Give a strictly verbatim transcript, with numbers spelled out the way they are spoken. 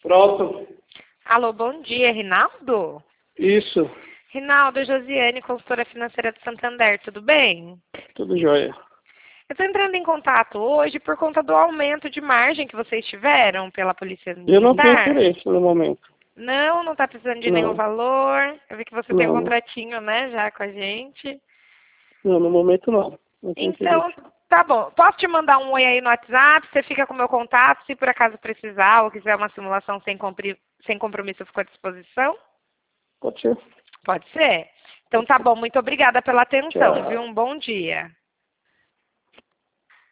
Pronto. Alô, bom dia, Rinaldo? Isso. Rinaldo, Josiane, consultora financeira do Santander, tudo bem? Tudo jóia. Eu estou entrando em contato hoje por conta do aumento de margem que vocês tiveram pela Polícia Militar. Eu não tenho interesse no momento. Não, não está precisando de Não. nenhum valor. Eu vi que você tem um Não. contratinho, né, já com a gente. Não, no momento não. Não tenho Então, interesse. tá bom. Posso te mandar um oi aí no WhatsApp? Você fica com o meu contato. Se por acaso precisar ou quiser uma simulação sem, compri- sem compromisso, eu fico à disposição? Pode ser. Pode ser? Então tá bom. Muito obrigada pela atenção, Tchau. viu? Um bom dia.